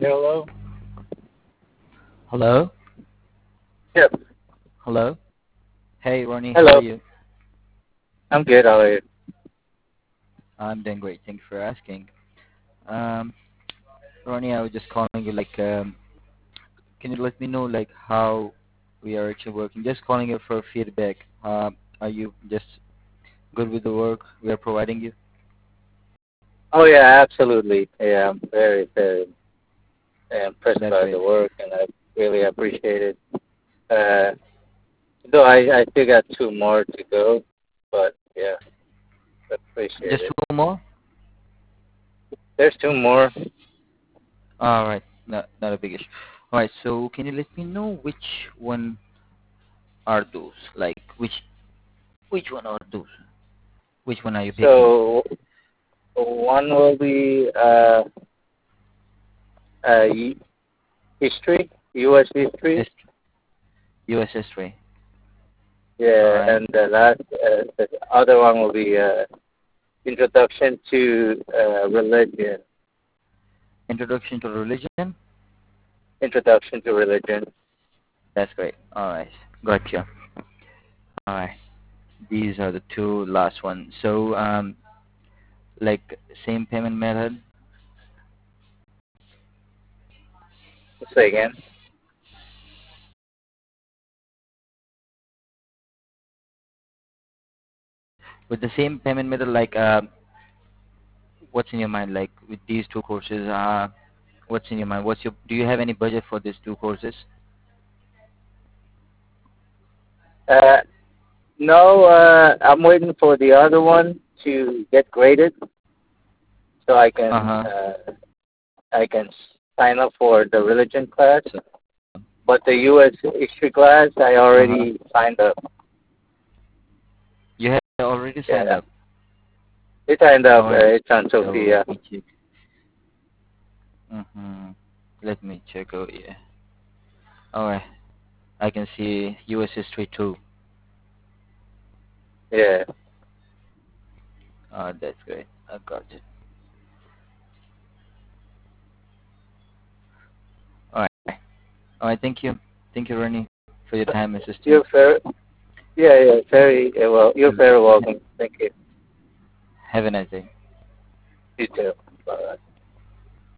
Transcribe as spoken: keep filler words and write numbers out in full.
Hello? Hello? Yep. Hello? Hey, Ronnie, how are Hello. you? I'm good. How are you? I'm doing great. Thank you for asking. Um, Ronnie, I was just calling you, like, um, can you let me know, like, how we are actually working? Just calling you for feedback. Um, are you just good with the work we are providing you? Oh, yeah, absolutely. Yeah, I'm very, very impressed That's by the great. work, and I really appreciate it. Uh, though I, I still got two more to go, but yeah, appreciate Just it. two more? There's two more. All right. Not, not a big issue. All right. So can you let me know which one are those? Like, which which one are those? Which one are you picking? So one will be uh, uh, history, U S history. History. U S history. All Yeah, right. and the last, uh, the other one will be uh, introduction to uh, religion. Introduction to religion. Introduction to religion. That's great. All right. Gotcha. All right. These are the two last ones. So, um, like same payment method Say again. with the same payment method. Like, uh, what's in your mind? Like with these two courses, uh, what's in your mind? What's your? Do you have any budget for these two courses? Uh, no, uh, I'm waiting for the other one to get graded so I Uh can huh. uh, I can sign up for the religion class. So, But the U S history class, I uh huh. already signed up. You have already signed Yeah, up. it signed up. All Uh, right. it's on So Sophia. let me check. Mm-hmm. Let me check. Oh yeah. All right. I can see U S history too. Yeah. Uh, that's great. I got it. All right. All right. Thank you. Thank you, Ronnie, for your time assistance. You're fair. Yeah, yeah. Very uh, well. You're Have, very welcome. Thank you. have a nice day. You too. Bye.